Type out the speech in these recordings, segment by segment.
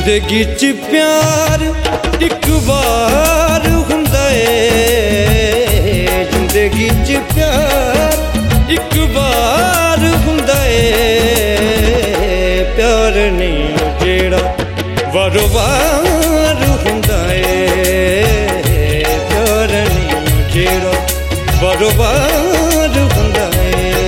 जिंदगी च प्यार एक बार हुंदा है, जिंदगी च प्यार एक बार हुंदा है। प्यार नहीं जेड़ा वारो वार हुंदा है, प्यार नहीं जेड़ा वारो वार हुंदा है।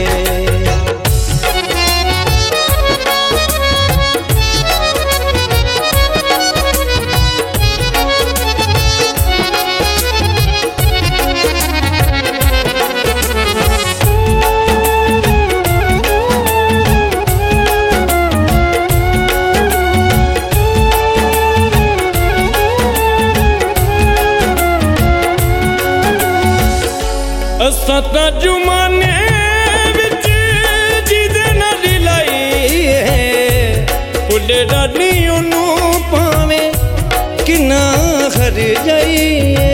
असां तां जुमाने विच जिदे नाल लाई है, भुल्ले रानी ओनू पावें किन्ना हर जाइए।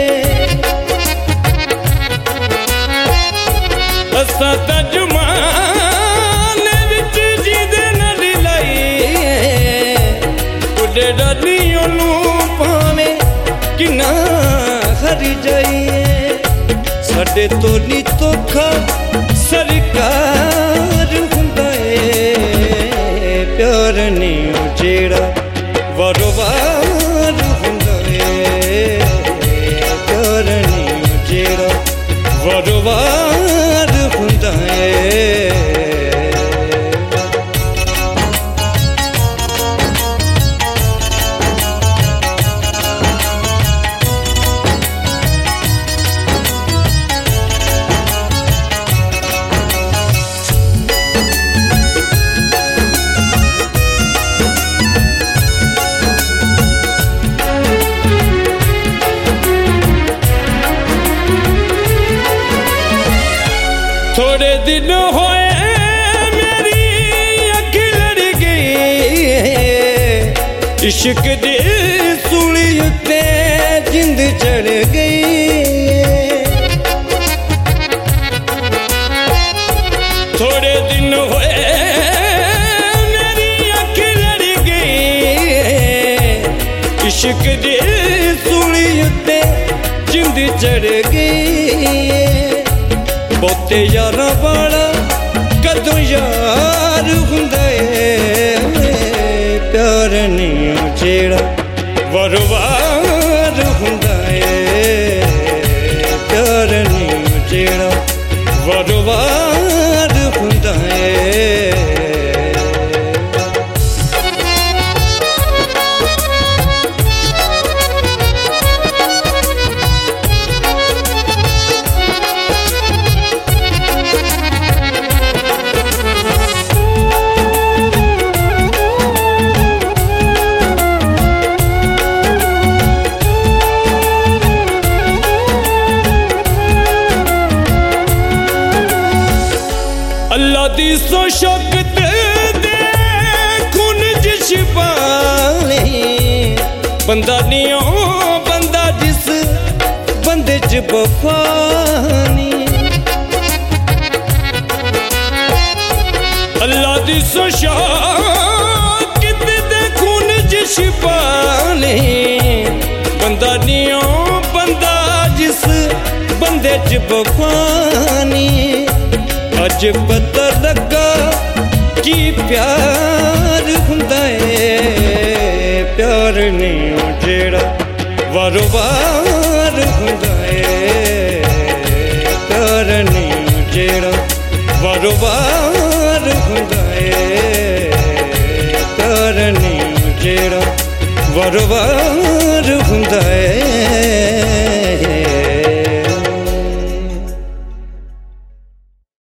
असां तां जुमाने विच जिदे नाल लाई है, भुल्ले रानी ओनू पावें किन्ना हर जाइए। साडे तो नी तोखा सरकार हुंदा है, प्यार नहीं जेड़ा वारो वार हुंदा है। प्यार नहीं जेड़ा वारो वार हुंदा है। थोड़े दिन होए मेरी अख लड़ गई, इश्क दी सूली उत्ते जिंद चढ़ गई। थोड़े दिन होए मेरी अख लड़ गई, इश्क दी सूली उत्ते जिंद चढ़ गई। बहुते यारा वाला कदों यार हुंदा है, प्यार नहीं जेड़ा वारो वार हुंदा है। प्यार नहीं जेड़ा वारो वार हुंदा है। अल्लाह दी सो शौकत दे खून च छिपाले, बंदा नहीं ओ बंदा जिस बंदे च वफा नहीं। अल्लाह दी सो शौकत दे खून च छिपाले, बंदा नहीं ओ बंदा जिस बंदे च वफा नहीं। अज पता लगा कि प्यार हुंदा है, प्यार नहीं जेड़ा वारो वार हुंदा है। प्यार नहीं जेड़ा वारो वार हुंदा है। प्यार नहीं जेड़ा वारो वार हुंदा है।